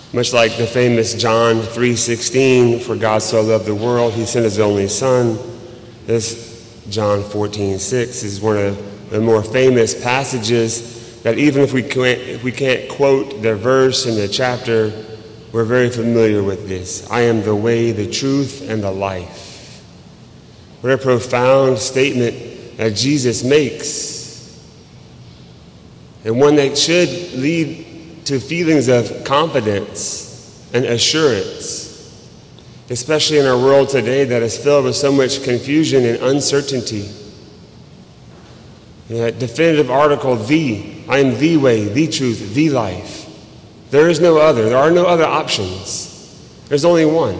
Much like the famous John 3:16, for God so loved the world, he sent his only son. This John 14:6 is one of the more famous passages that even if we can't quote the verse and the chapter, we're very familiar with this. I am the way, the truth, and the life. What a profound statement that Jesus makes, and one that should lead to feelings of confidence and assurance, especially in our world today that is filled with so much confusion and uncertainty. That definitive article, I am the way, the truth, the life. There is no other. There are no other options. There's only one.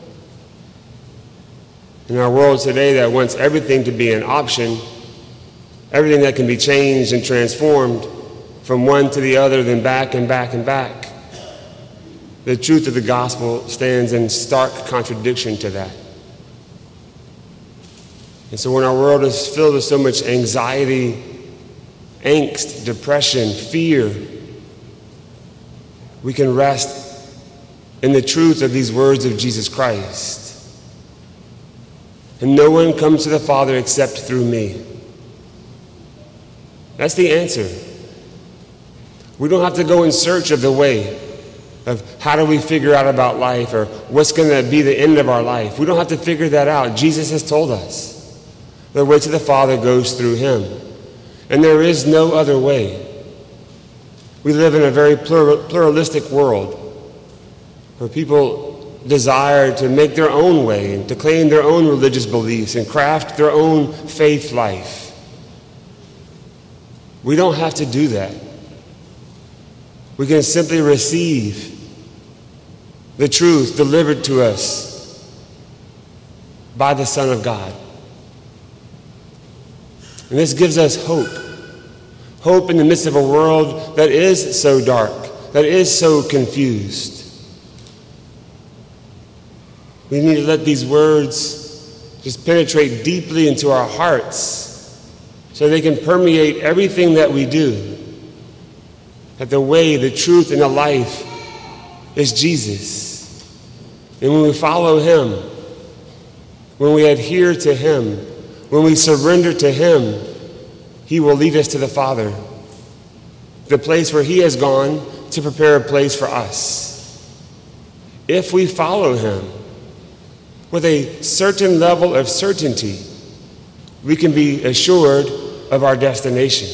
In our world today that wants everything to be an option, everything that can be changed and transformed from one to the other, then back and back and back, the truth of the gospel stands in stark contradiction to that. And so when our world is filled with so much anxiety, angst, depression, fear, we can rest in the truth of these words of Jesus Christ. And no one comes to the Father except through me. That's the answer. We don't have to go in search of the way, of how do we figure out about life, or what's going to be the end of our life. We don't have to figure that out. Jesus has told us the way to the Father goes through him. And there is no other way. We live in a very pluralistic world where people desire to make their own way and to claim their own religious beliefs and craft their own faith life. We don't have to do that. We can simply receive the truth delivered to us by the Son of God. And this gives us hope. Hope in the midst of a world that is so dark, that is so confused. We need to let these words just penetrate deeply into our hearts so they can permeate everything that we do. That the way, the truth, and the life is Jesus. And when we follow him, when we adhere to him, when we surrender to him, he will lead us to the Father, the place where he has gone to prepare a place for us. If we follow him with a certain level of certainty, we can be assured of our destination.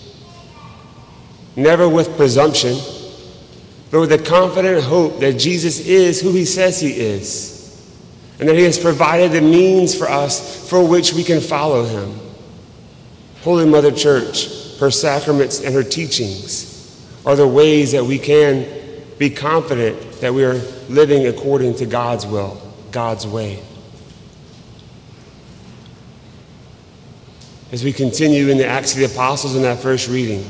Never with presumption, but with a confident hope that Jesus is who he says he is, and that he has provided the means for us for which we can follow him. Holy Mother Church, her sacraments and her teachings are the ways that we can be confident that we are living according to God's will, God's way. As we continue in the Acts of the Apostles in that first reading,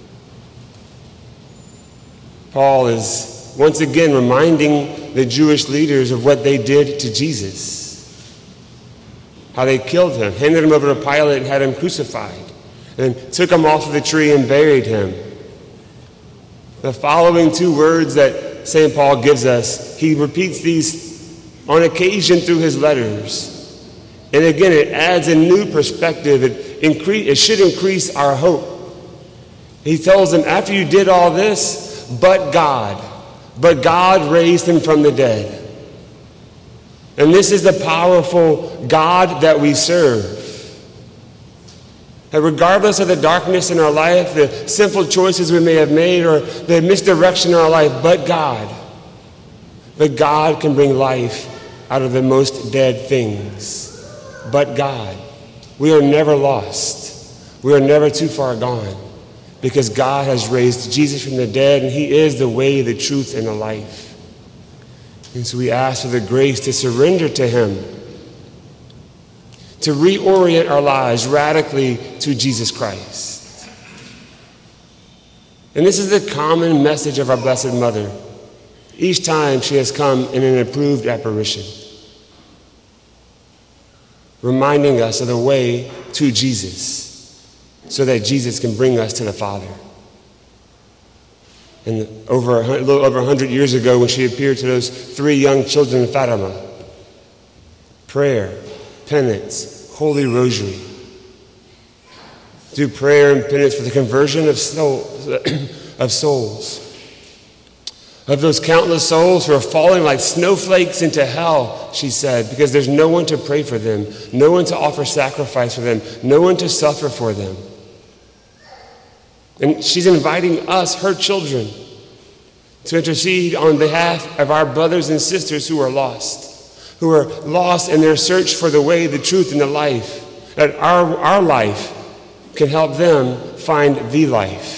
Paul is once again reminding the Jewish leaders of what they did to Jesus. How they killed him, handed him over to Pilate and had him crucified, and took him off of the tree and buried him. The following two words that St. Paul gives us, he repeats these on occasion through his letters. And again, it adds a new perspective. It should increase our hope. He tells them, after you did all this, but God raised him from the dead. And this is the powerful God that we serve. That regardless of the darkness in our life, the sinful choices we may have made, or the misdirection in our life, but God can bring life out of the most dead things. But God. We are never lost. We are never too far gone. Because God has raised Jesus from the dead, and he is the way, the truth, and the life. And so we ask for the grace to surrender to him, to reorient our lives radically to Jesus Christ. And this is the common message of our Blessed Mother each time she has come in an approved apparition, reminding us of the way to Jesus, so that Jesus can bring us to the Father. And a little over 100 years ago when she appeared to those 3 young children in Fatima. Prayer, penance, holy rosary. Do prayer and penance for the conversion of souls. Of those countless souls who are falling like snowflakes into hell, she said, because there's no one to pray for them, no one to offer sacrifice for them, no one to suffer for them. And she's inviting us, her children, to intercede on behalf of our brothers and sisters who are lost in their search for the way, the truth, and the life, that our life can help them find the life.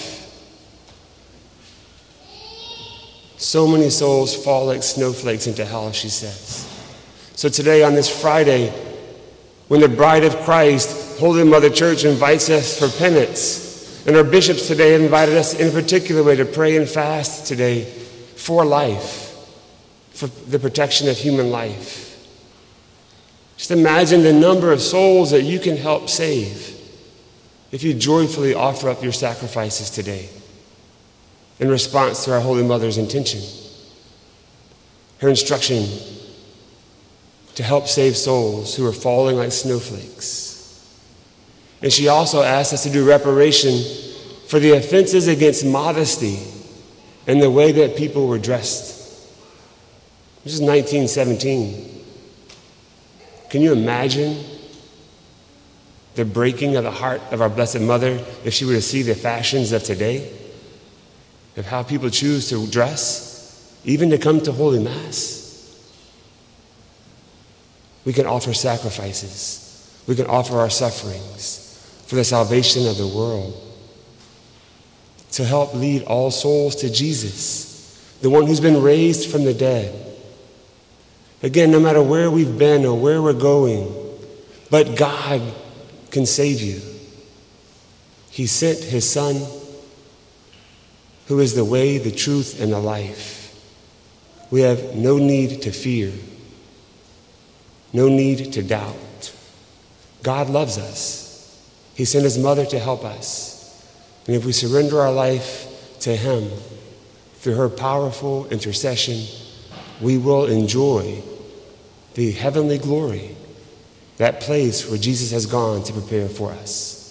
So many souls fall like snowflakes into hell, she says. So today, on this Friday, when the bride of Christ, Holy Mother Church, invites us for penance, and our bishops today have invited us in a particular way to pray and fast today for life, for the protection of human life. Just imagine the number of souls that you can help save if you joyfully offer up your sacrifices today in response to our Holy Mother's intention, her instruction to help save souls who are falling like snowflakes. And she also asked us to do reparation for the offenses against modesty and the way that people were dressed. This is 1917. Can you imagine the breaking of the heart of our Blessed Mother if she were to see the fashions of today, of how people choose to dress, even to come to Holy Mass? We can offer sacrifices. We can offer our sufferings for the salvation of the world, to help lead all souls to Jesus, the one who's been raised from the dead. Again, no matter where we've been or where we're going, but God can save you. He sent his Son, who is the way, the truth, and the life. We have no need to fear, no need to doubt. God loves us. He sent his mother to help us. And if we surrender our life to him through her powerful intercession, we will enjoy the heavenly glory, that place where Jesus has gone to prepare for us.